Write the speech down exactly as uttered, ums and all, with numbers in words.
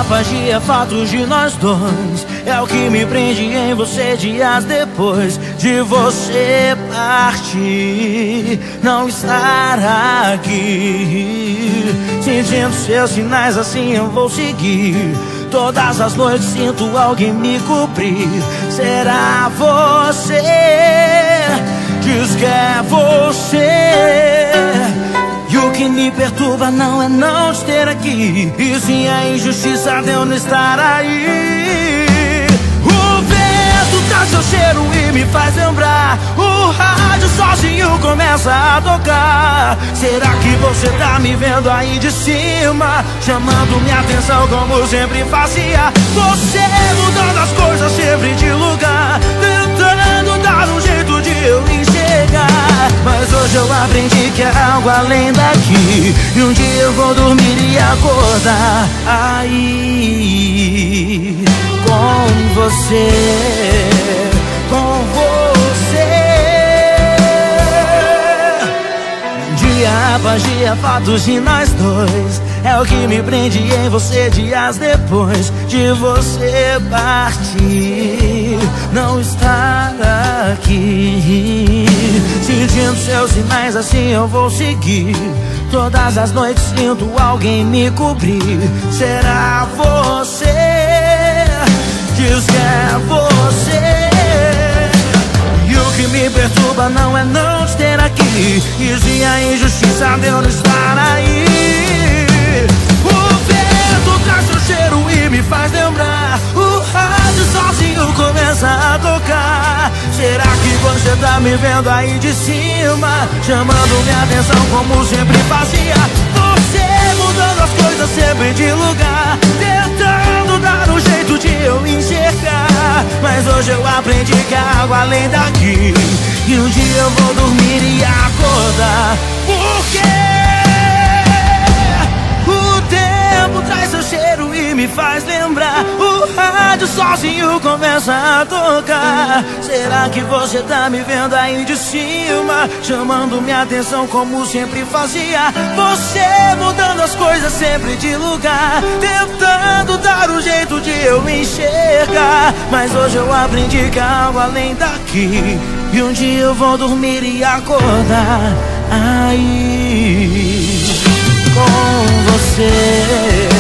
apagia fatos de nós dois. É o que me prende em você dias depois de você partir, não estar aqui. Sentindo seus sinais, assim eu vou seguir. Todas as noites sinto alguém me cobrir. Será você? Diz que é você. E o que me perturba não é não te ter aqui, e sim a injustiça de eu não estar aí. O vento traz seu cheiro e me faz lembrar. O rádio sozinho começa a tocar. Será que você tá me vendo aí de cima, chamando minha atenção como sempre fazia? Você mudando as coisas sempre de lugar, tentando dar um jeito de eu enxergar. Mas hoje eu aprendi que é algo além daqui, e um dia eu vou dormir e acordar aí com você, com você. Um dia apagia fatos de nós dois. É o que me prende em você dias depois de você partir, não estar aqui. Sentindo seus sinais, assim eu vou seguir. Todas as noites sinto alguém me cobrir. Será você? Diz que é você. E o que me perturba não é não te ter aqui, e sim a injustiça de eu não estar aí. O vento traz seu cheiro e me faz lembrar. O rádio sozinho começa a tocar. Será que você tá me vendo aí de cima, chamando minha atenção como sempre fazia? Você mudando as coisas sempre de lugar, tentando dar um jeito de eu enxergar. Mas hoje eu aprendi que há algo além daqui, e um dia eu vou dormir e acordar. Porque o tempo traz seu cheiro e me faz lembrar. O rádio sozinho começa a tocar. Será que você tá me vendo aí de cima, chamando minha atenção como sempre fazia? Você mudando as coisas sempre de lugar, tentando dar um jeito de eu enxergar. Mas hoje eu aprendi que há algo além daqui, e um dia eu vou dormir e acordar aí com você.